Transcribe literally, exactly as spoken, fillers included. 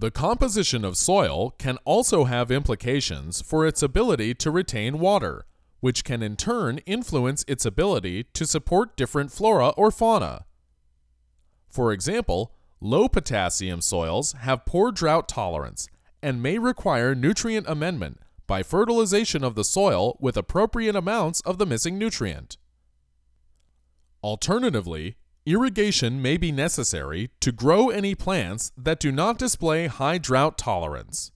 The composition of soil can also have implications for its ability to retain water, which can in turn influence its ability to support different flora or fauna. For example, low potassium soils have poor drought tolerance and may require nutrient amendment by fertilization of the soil with appropriate amounts of the missing nutrient. Alternatively, irrigation may be necessary to grow any plants that do not display high drought tolerance.